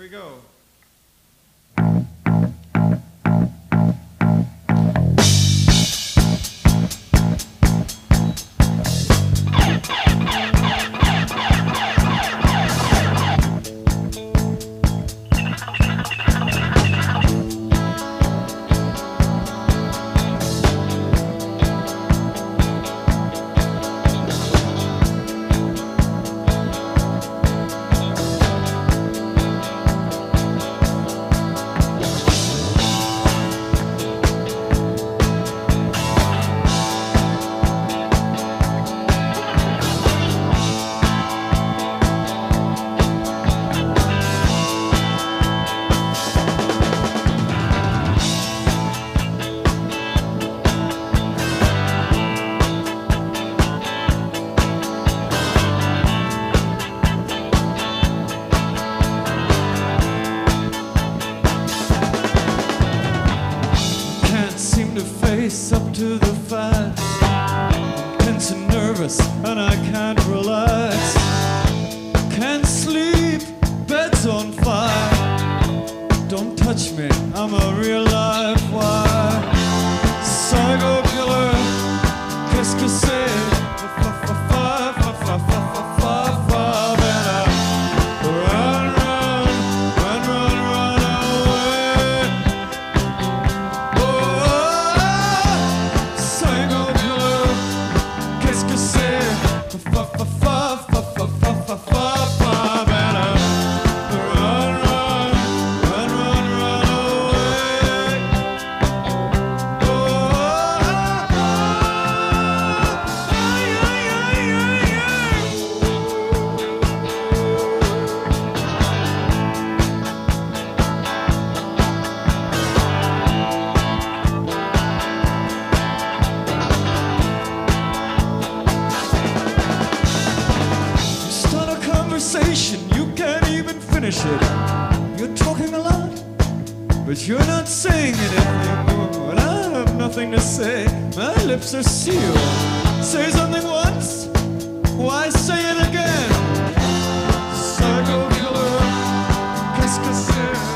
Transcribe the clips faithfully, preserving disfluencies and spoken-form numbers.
we go. Up to the fight, I'm tense and nervous and I can't relax. Can't sleep, bed's on fire. Don't touch me, I'm a real live wire. Psycho killer, qu'est-ce que c'est? You can't even finish it. You're talking a lot, but you're not saying anything. When I have nothing to say, my lips are sealed. Say something once, why say it again? Psycho killer, qu'est-ce que c'est?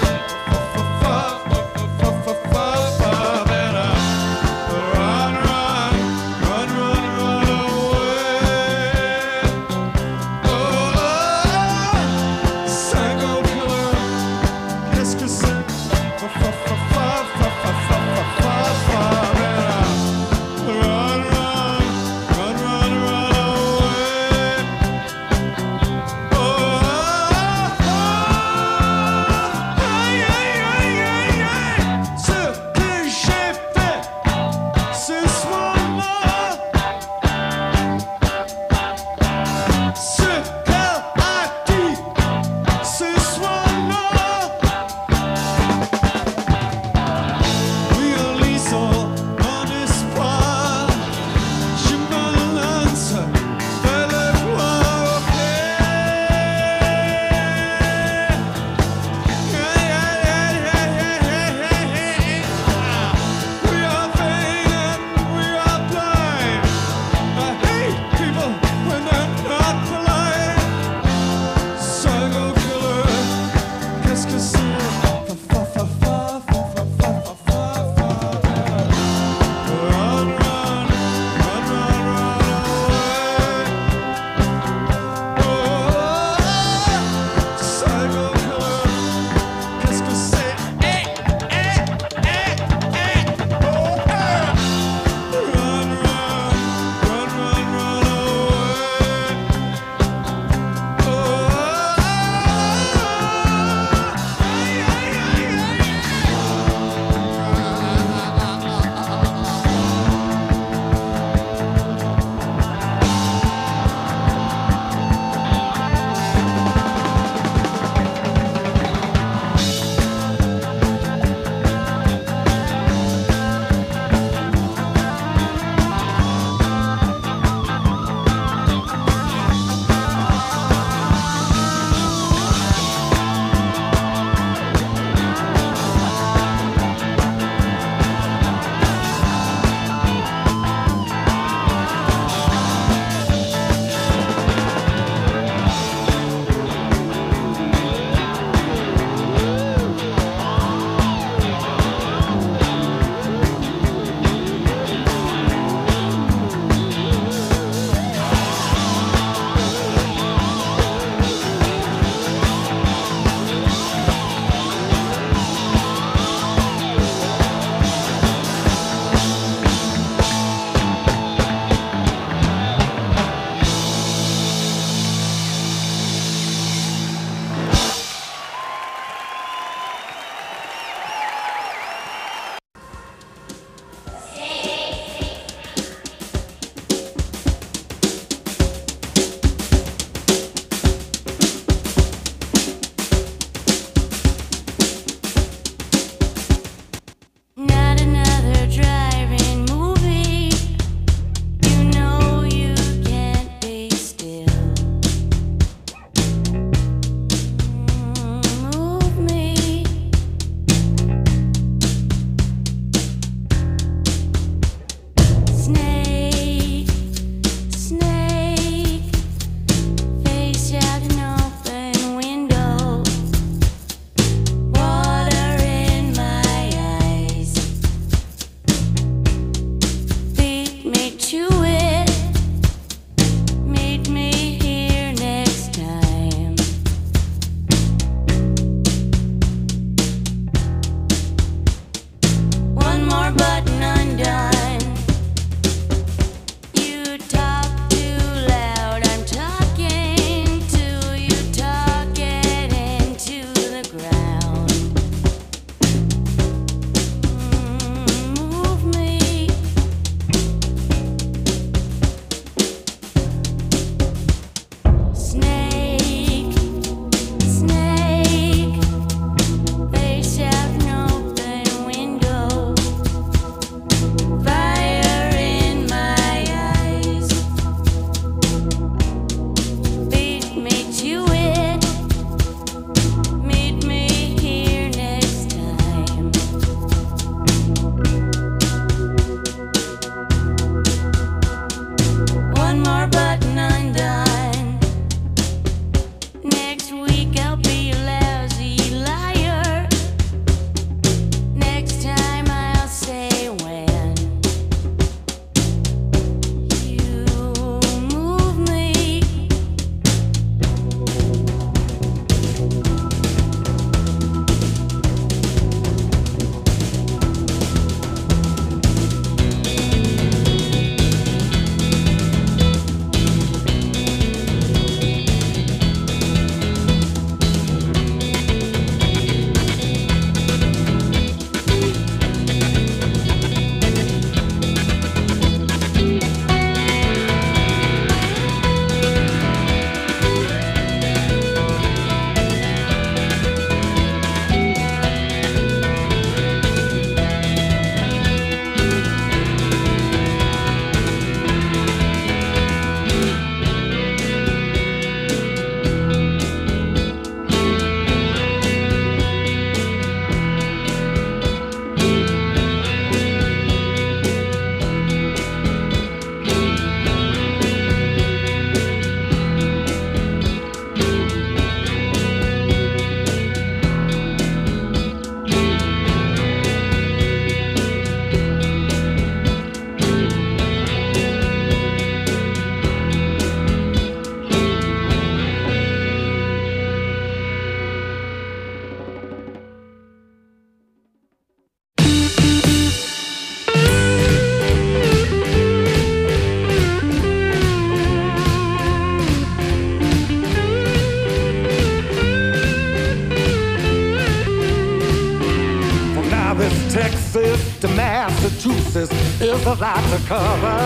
Texas to Massachusetts is a lot to cover.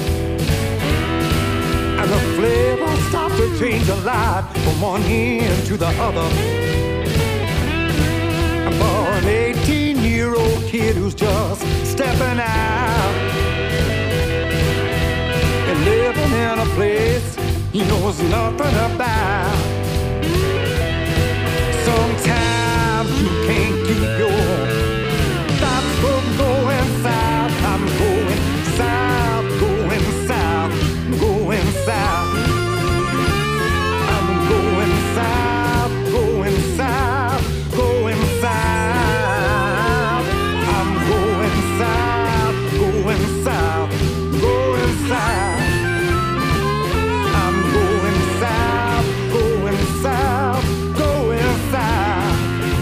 And the flavor starts to change a lot from one end to the other. And for an eighteen-year-old kid who's just stepping out and living in a place he knows nothing about, sometimes you can't keep your thoughts from going south. I'm going south, going south, going south. I'm going south, going south, going south. I'm going south, going south, going south. I'm going south, going south, going south.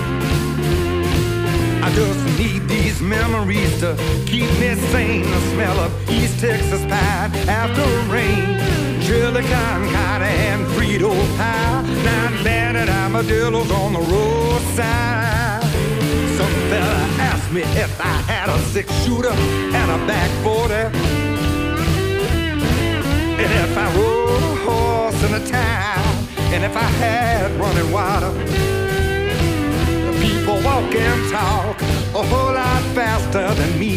I just need these memories to keep me sane. The smell of East Texas pie after rain, chili con carne and Frito pie, nine banded armadillos on the roadside. Some fella asked me if I had a six-shooter and a back forty, and if I rode a horse in a town, and if I had running water. People walk and talk a whole lot faster than me,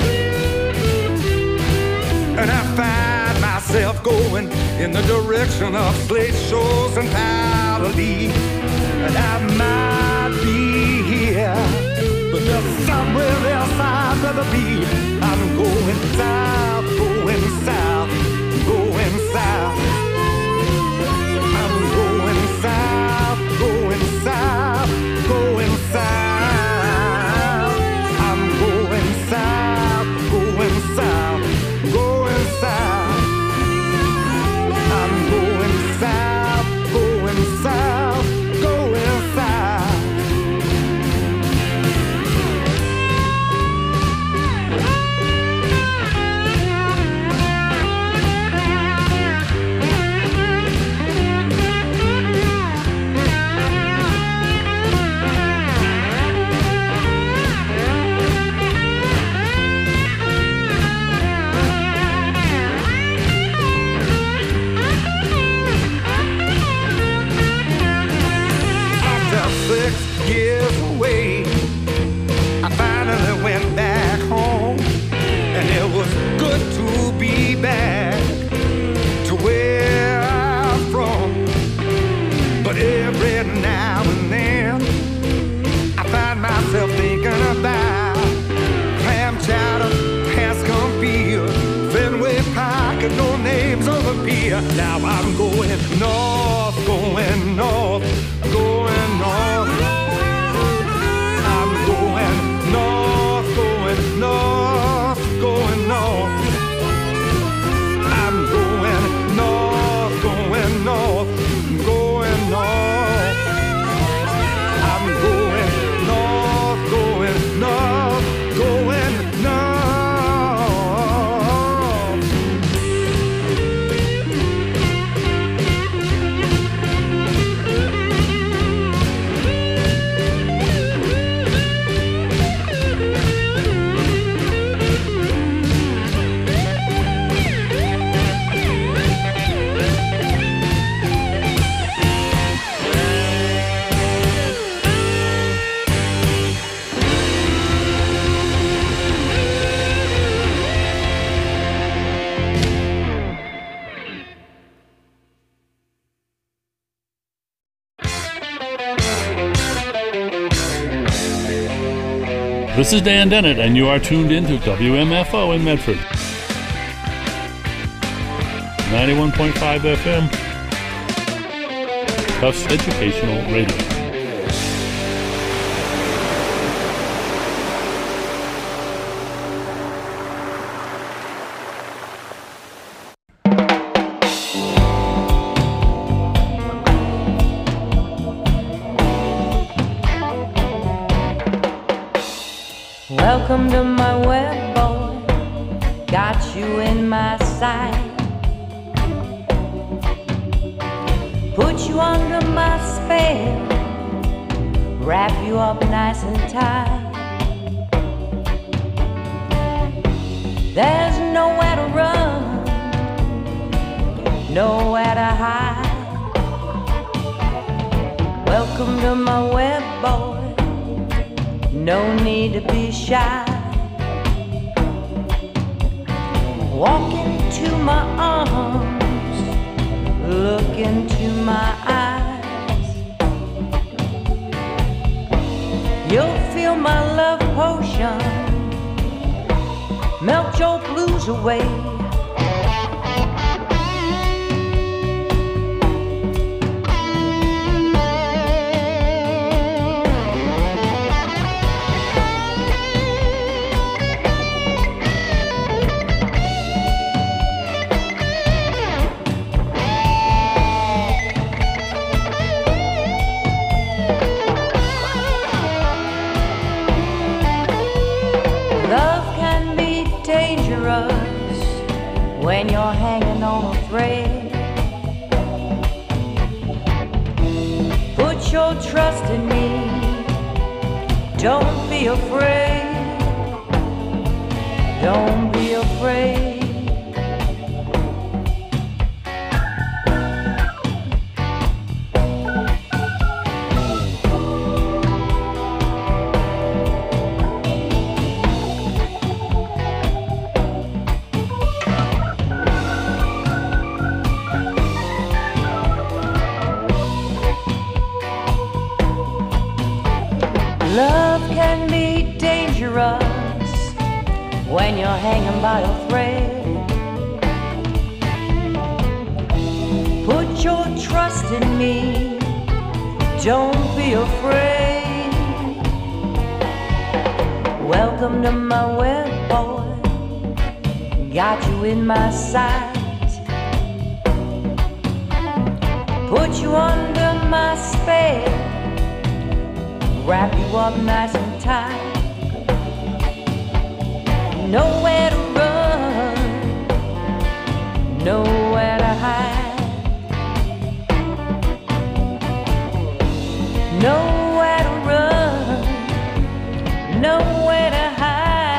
and I find myself going in the direction of slate shows and Pally. And I might be here, but there's somewhere else I'd rather be. I'm going south, going south, going south. I'm going south, going south, going south. I'm going south, going south, going south. I'm going south, going south, going south. Six years away, I finally went back home, and it was good to be back to where I'm from. But every now and then I find myself thinking about clam chowder, Hanscom Field, Fenway Park, and no names on the pier. Now I'm going north, going north, going north. I'm going north, going north, going north. I'm going north, going north, going north. I'm going north, going north, going north. This is Dan Dennett, and you are tuned in to W M F O in Medford. ninety-one point five F M, Tufts Educational Radio. Welcome to my web, boy, got you in my sight. Put you under my spell, wrap you up nice and tight. There's nowhere to run, nowhere to hide. Welcome to my web, boy. No need to be shy. Walk into my arms, look into my eyes. You'll feel my love potion melt your blues away. When you're hanging on a thread, put your trust in me, don't be afraid, don't be afraid. Love can be dangerous when you're hanging by a thread. Put your trust in me, don't be afraid. Welcome to my web, boy. Got you in my sight. Put you under my spell, wrap you up nice and tight. Nowhere to run, nowhere to hide. Nowhere to run, nowhere to hide.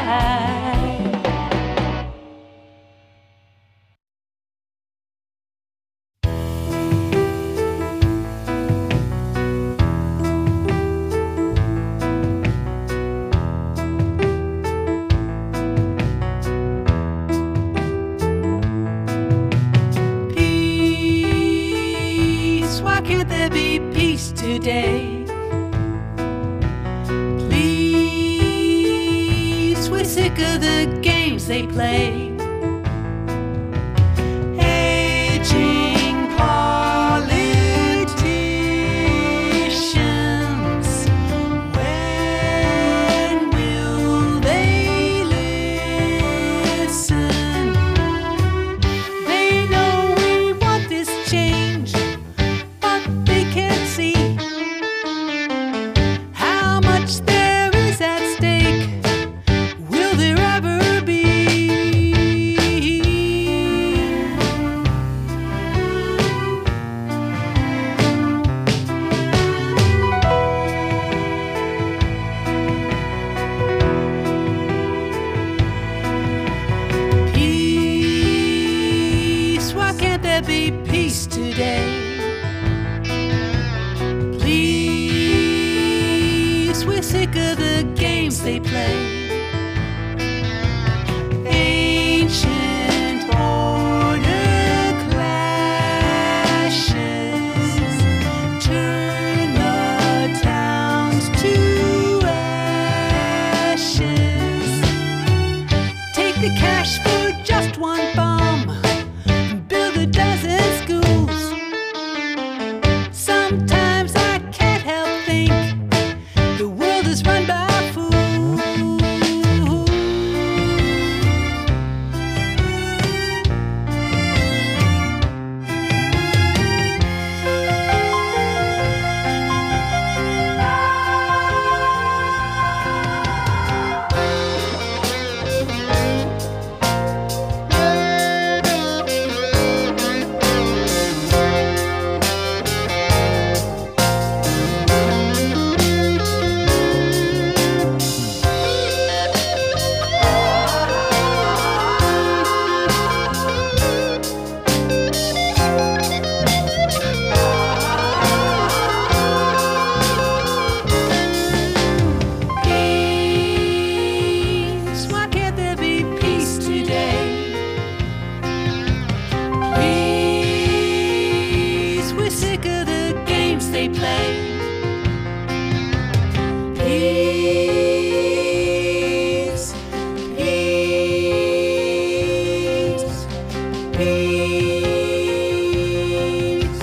Today, please, we're sick of the games they play. Aging politicians, when will they listen? They know we want this change, but they can't see there is at stake. Will there ever be? Peace, why can't there be peace today? We're sick of the games they play. Ancient order clashes, turn the towns to ashes. Take the cash for just one bomb, build a dozen schools. Sometimes I can't help think the world is run by fools. Peace, peace, peace,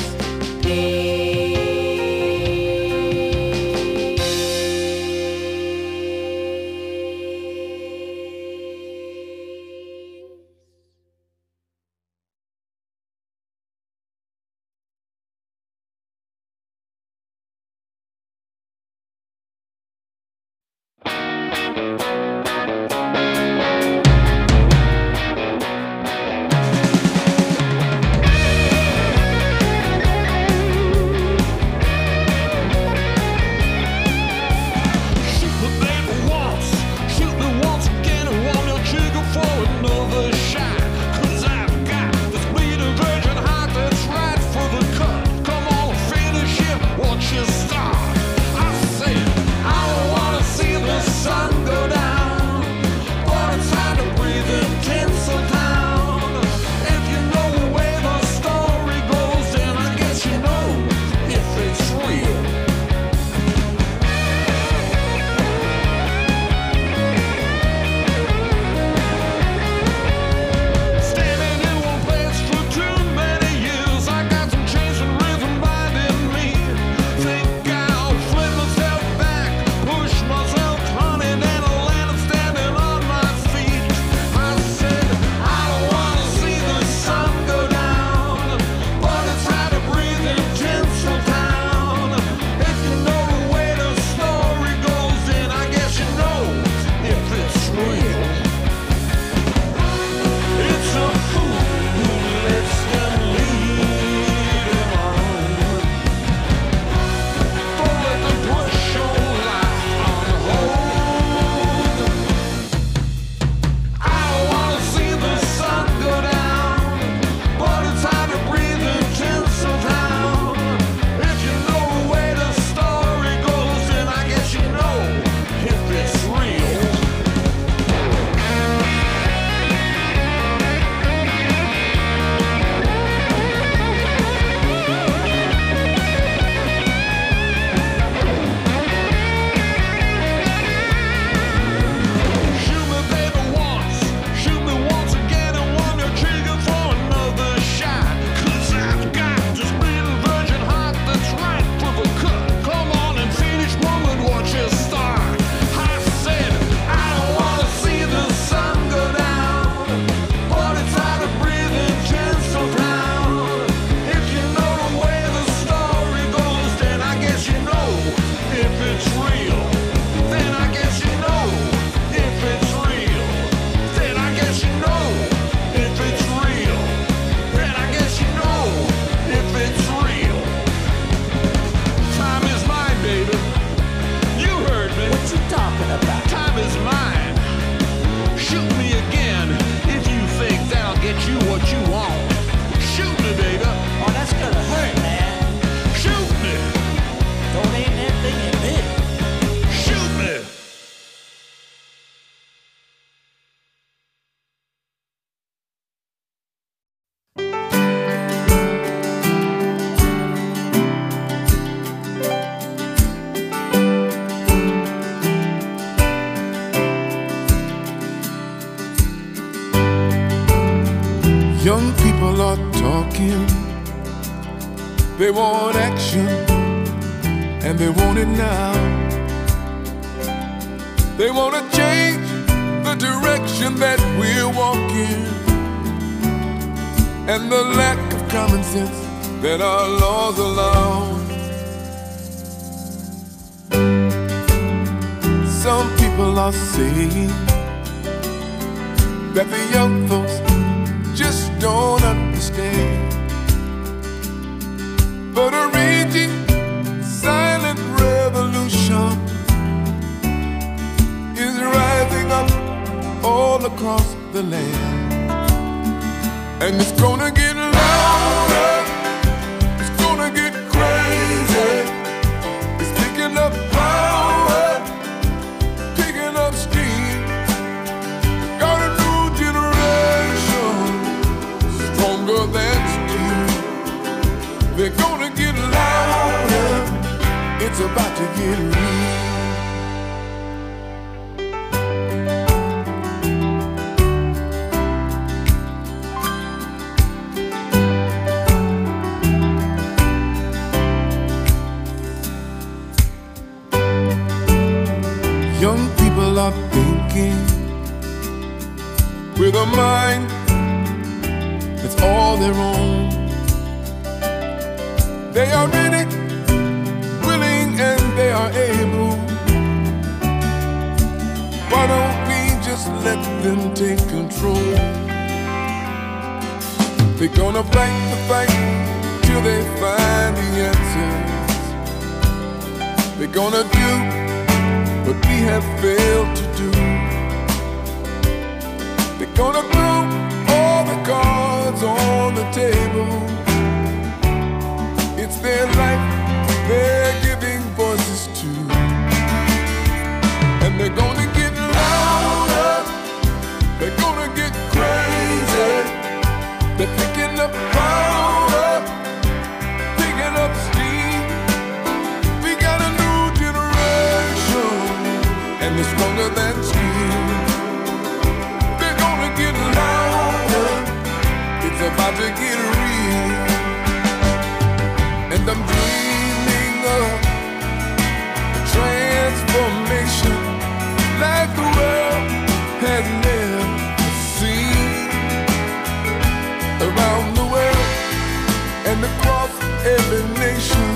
Young people are talking, they want action, and they want it now. They want to change the direction that we're walking, and the lack of common sense that our laws allow. Some people are saying that the young folks just don't understand, but a raging silent revolution is rising up all across the land, and it's gonna get louder, it's gonna get crazy, it's picking up power, picking up steam, got a new generation stronger than steel. They're gonna get louder, it's about to get real. Young people are thinking with a mind that's all their own. They are ready, willing, and they are able. Why don't we just let them take control? They're gonna fight the fight till they find the answers. They're gonna do what we have failed to do. They're gonna throw all the cards on the table. It's their life they're giving voices to. And they're gonna get louder, they're gonna get crazy. They're picking up power, picking up steam. We got a new generation, and they're stronger than steel. They're gonna get louder, it's about to get real. And I'm dreaming of a transformation like the world has never seen. Around the world and across every nation,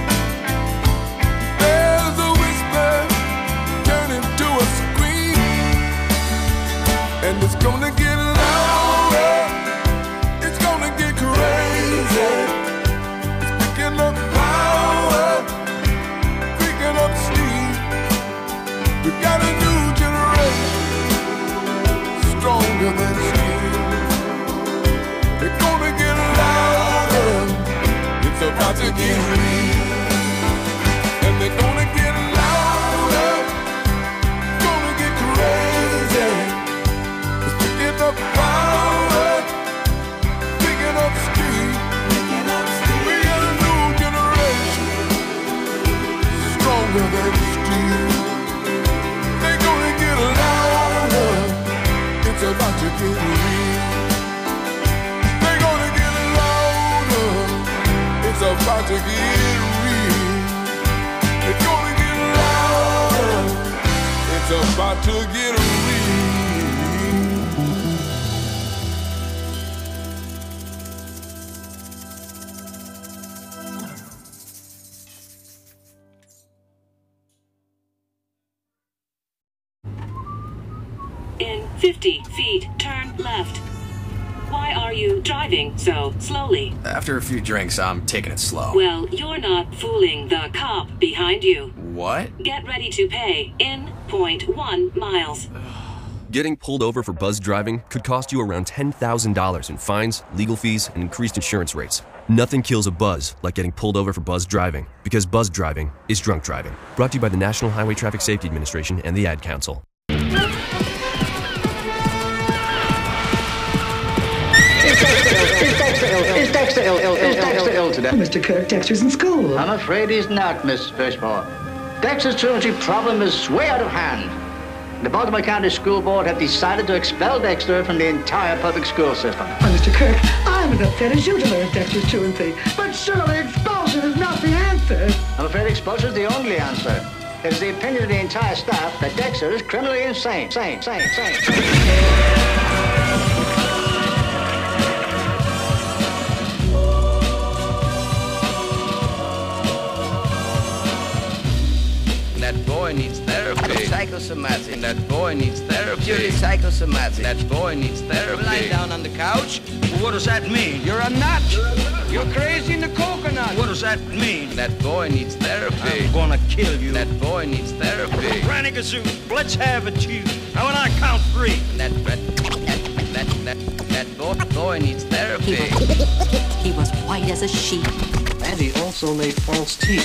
there's a whisper turning to a scream. And it's gonna get louder, it's gonna get crazy. It's picking up power, picking up steam. We got a new generation, stronger than steel. They're gonna get louder, it's about to get real. And they're gonna get louder, gonna get crazy. It's picking up power, picking up speed. We got a new generation, stronger than steel. They're gonna get louder, it's about to get real. It's about to get real. It's gonna get louder. It's about to get real. In fifty feet, turn left. Why are you driving so slowly? After a few drinks, I'm taking it slow. Well, you're not fooling the cop behind you. What? Get ready to pay in point one miles. Getting pulled over for buzz driving could cost you around ten thousand dollars in fines, legal fees, and increased insurance rates. Nothing kills a buzz like getting pulled over for buzz driving, because buzz driving is drunk driving. Brought to you by the National Highway Traffic Safety Administration and the Ad Council. Is Dexter ill? Is Dexter ill? Ill, Ill, Dexter ill today? Oh, Mister Kirk, Dexter's in school. I'm afraid he's not, Miss Fishmore. Dexter's truancy problem is way out of hand. The Baltimore County School Board have decided to expel Dexter from the entire public school system. Oh, Mister Kirk, I'm as upset as you to learn Dexter's truancy. But surely expulsion is not the answer. I'm afraid expulsion is the only answer. It is the opinion of the entire staff that Dexter is criminally insane. Sane, sane, sane, sane. That boy needs therapy. Psychosomatic. That boy needs therapy. Purely psychosomatic. That boy needs therapy. Lying down on the couch. What does that mean? You're a nut. You're crazy in the coconut. What does that mean? That boy needs therapy. I'm gonna kill you. That boy needs therapy. Granny Gazoo, let's have it, you. Now when I count three. That that that that, that boy, boy needs therapy. He was, he was white as a sheet. And he also made false teeth.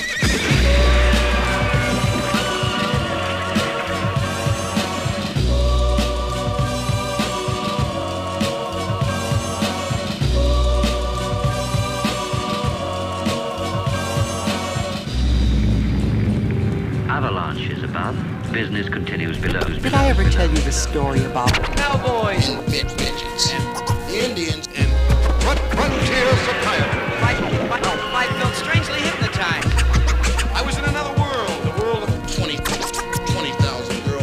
Avalanche is above. Business continues below. Did I ever tell you the story about cowboys, bitch bitches, and the Indians, and frontier psychiatry? Life, life, life felt strangely hypnotized. I was in another world, the world of twenty, twenty thousand girls.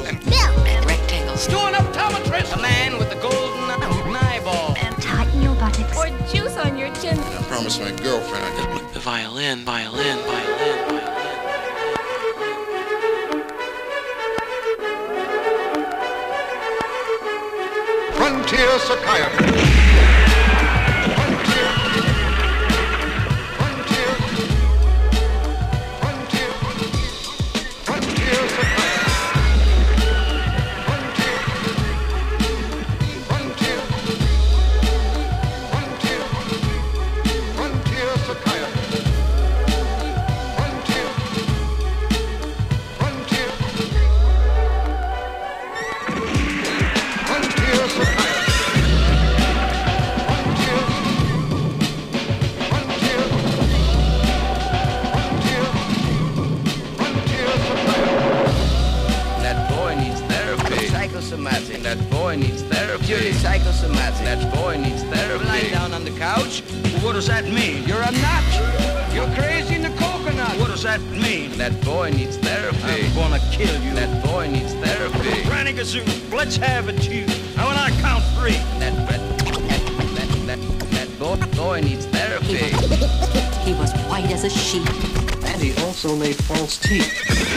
lost my girlfriend. The, the violin, violin, violin, violin. Frontier psychiatry. That boy needs therapy. Purely psychosomatic. That boy needs therapy. Lying down on the couch? What does that mean? You're a nut. You're crazy in the coconut. What does that mean? That boy needs therapy. I'm gonna kill you. That boy needs therapy. Granny Gazoo, let's have it, you. Now when I count three. That that that that, that, that boy, boy needs therapy. He was, he was white as a sheet. And he also made false teeth.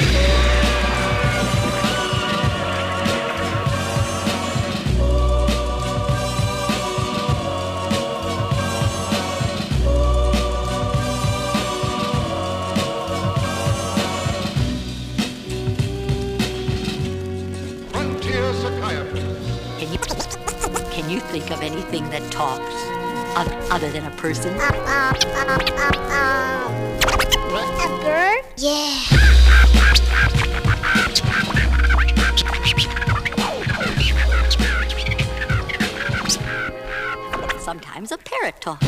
Can you think of anything that talks other than a person? A bird? Yeah. Sometimes a parrot talks.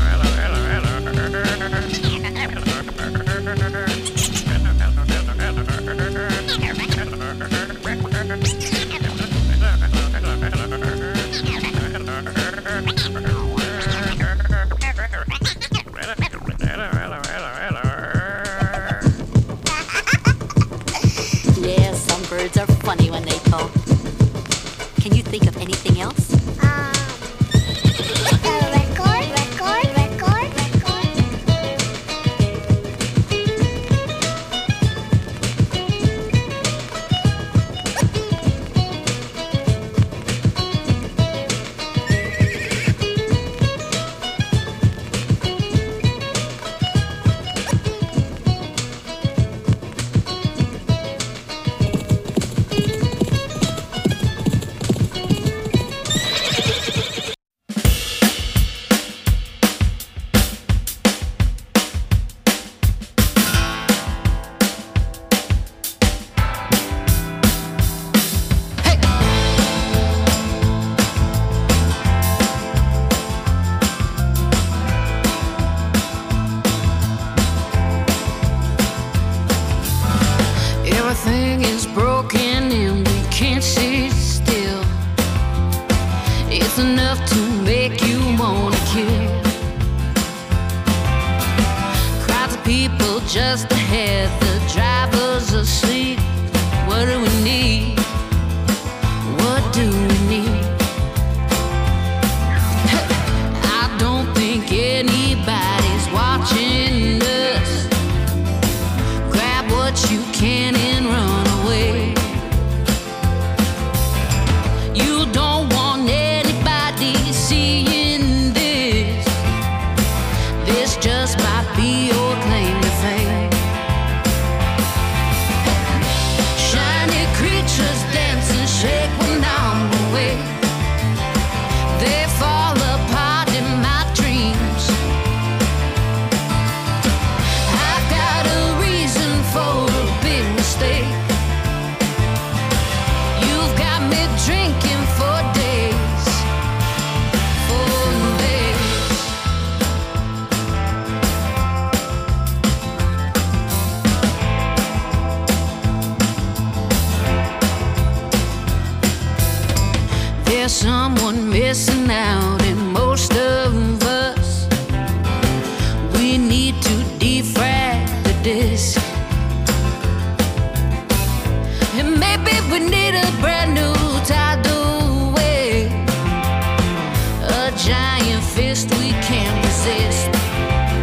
Yeah, some birds are funny when they talk. Can you think of anything else? Um, a record, record, record, record. Everything is broken and we can't sit still. It's enough to make you wanna kill. Crowds of people just ahead, the driver's asleep. What do we need? What do we need? I don't think anybody's watching us. Grab what you can and run away. You don't want anybody seeing this. This just might be your claim to fame. Shiny creatures dance and shake when I'm away. They fall apart in my dreams. I've got a reason for a big mistake. You've got me drinking for days, for days. There's someone missing out in most of us. We need to defrag the disc. And maybe we need a brand new tidal wave, a giant fist we can't resist.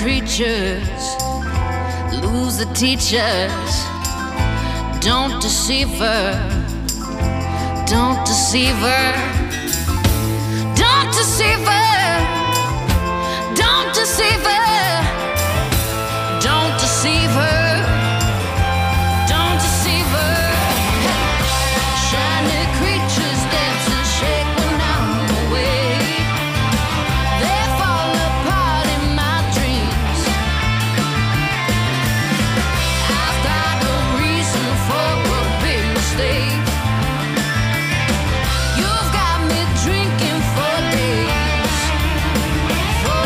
creatures lose the teachers. Don't deceive her. Don't deceive her. Don't deceive her. Don't deceive her. Don't deceive her. Don't deceive her. Shiny creatures dance and shake when I'm away. They fall apart in my dreams. I've got a reason for a big mistake. You've got me drinking for days. For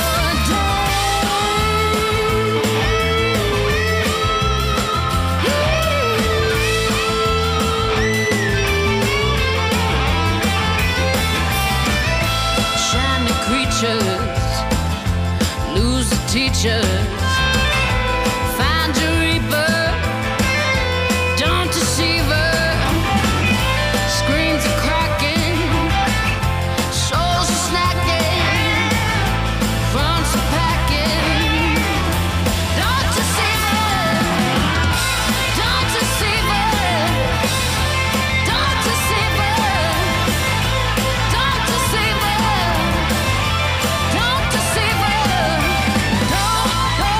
shiny creatures lose the teachers. Find your reaper. Don't deceive her. Screens are cracking. Souls are snacking. Fronts are packing. Don't deceive her. Don't deceive her. Don't deceive her. Don't deceive her. Don't deceive her. Don't, don't.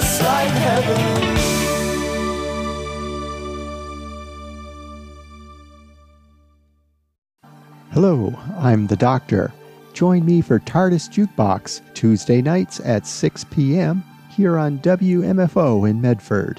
just like heaven. Hello, I'm the Doctor. Join me for TARDIS Jukebox Tuesday nights at six p.m. here on W M F O in Medford.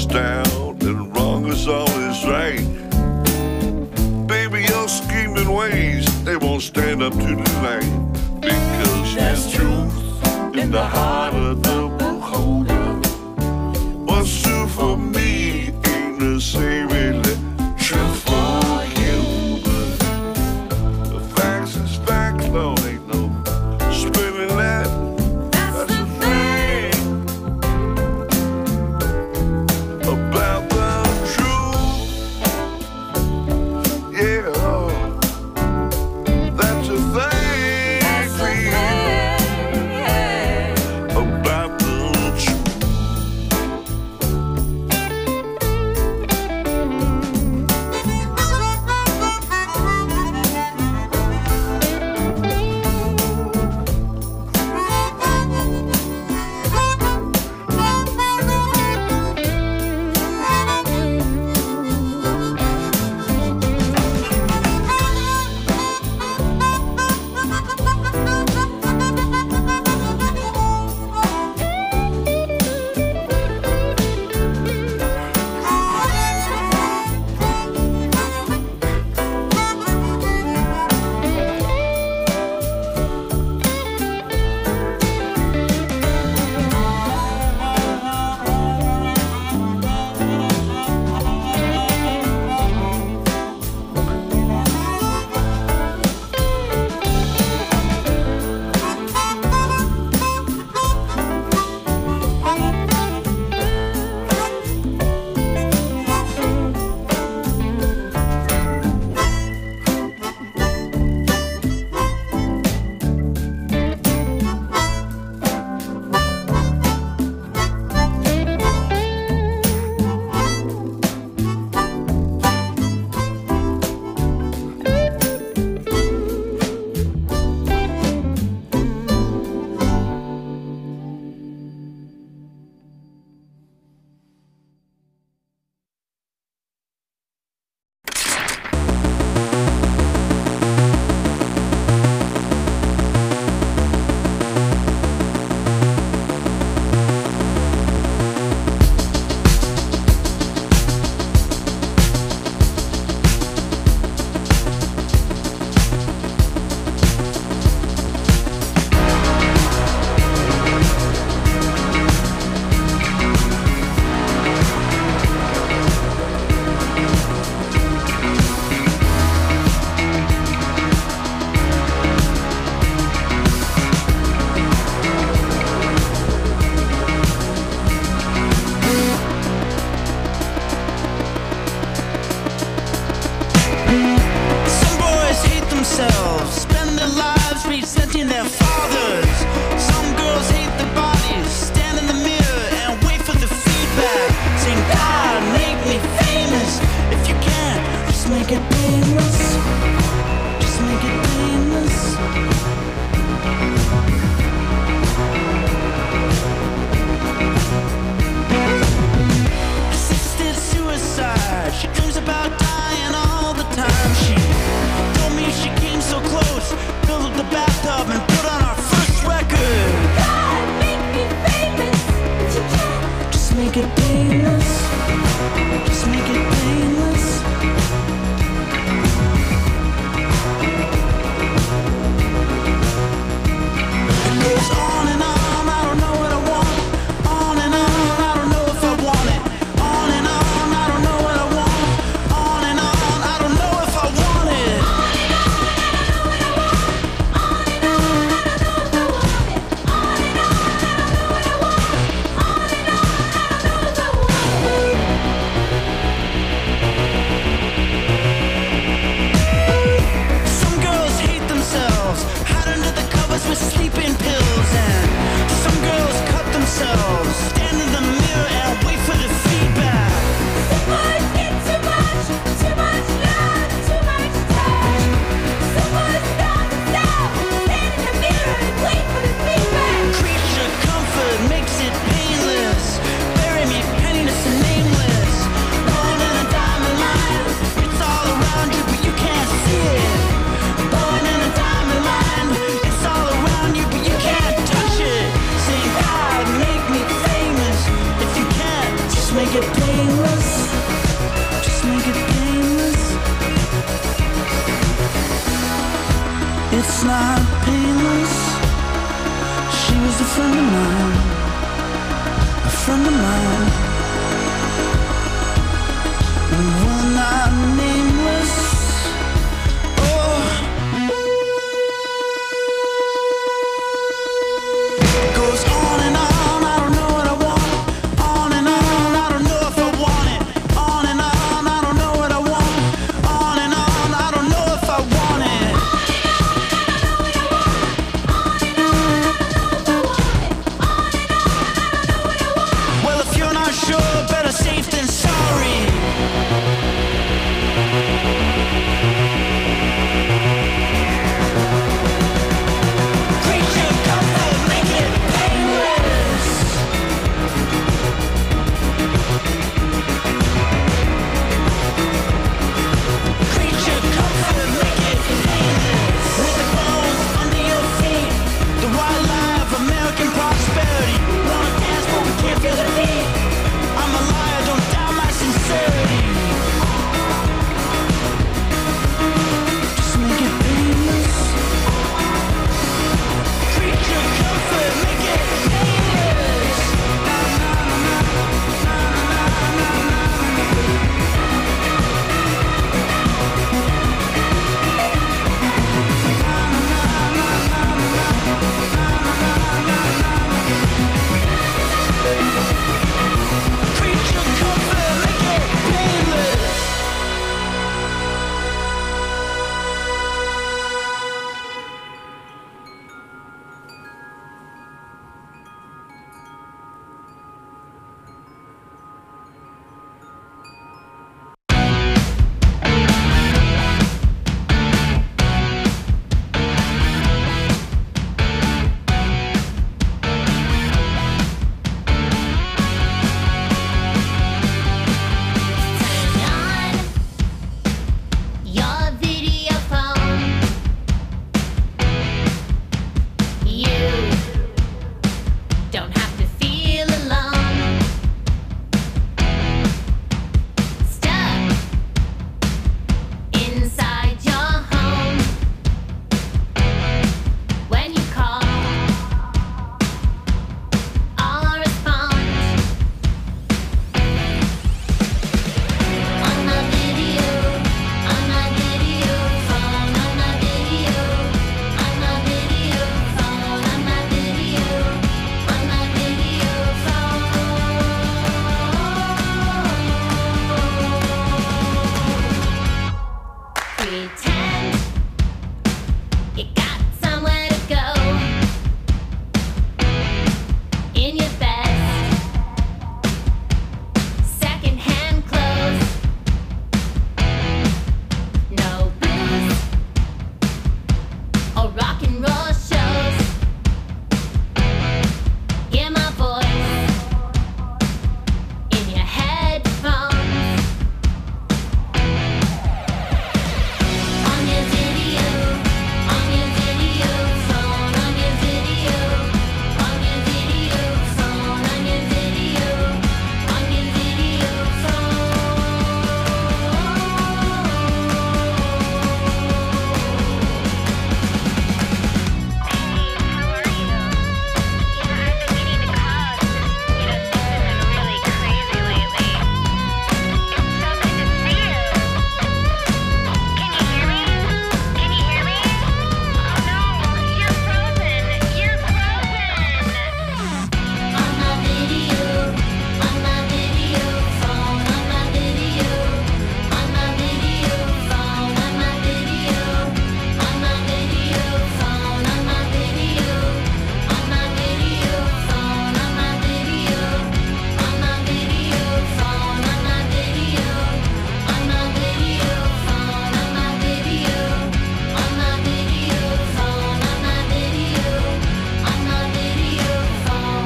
is down and wrong is always right. Baby, your scheming ways, they won't stand up to the light. Because there's truth in the heart of the beholder. What's true for me ain't necessarily true for you. But the facts is facts, Lord, ain't no spinning that. That's the thing about the truth. Yeah, that's the thing about the truth. Spend their lives resenting their fathers. Some girls hate their bodies, stand in the mirror and wait for the feedback, saying, God, make me famous. If you can, just make it painless. Just make it painless. Assisted suicide. She dreams about dying all the time. She told me she came so close, filled up the bathtub and put on her It's not painless. She was a friend of mine, a friend of mine. And we're not nameless. Oh, it goes on and on. I don't know what I want. On and on. I don't know if I want it. On and on. I don't know what I want. On and on. I don't know if I want it. Well, if you're not sure, better safe than sorry. Creature comfort, make it painless. Creature comfort, make it painless. With the bones under your feet, the wildlife, American prosperity. Wanna dance but we can't feel the beat. I'm a liar, don't doubt my sincerity. Just make it painless. Creature comfort, make it painless. Creature comfort, make it painless. Your video phone. You don't have to feel alone. Stuck inside your home. When you call, I'll respond. On my video, on my video phone, on my video, on my video phone, on my video, on my video phone. Pretend you got somewhere to go in your best secondhand clothes. No blues or rock and roll shows. Hear my voice in your headphones. On your video, on your video phone, on your video, on your video phone, on your video, on your video On my video, on my video phone, on my video, on my video phone, on my video, on my video phone, on my video, on my video phone, on my video, on my video phone, on my video, on my video phone, on my video, on my video phone, on my video, on my video phone.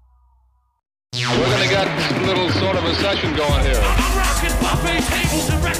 We're gonna get a little sort of a session going here. I'm rocking buffet tables and records.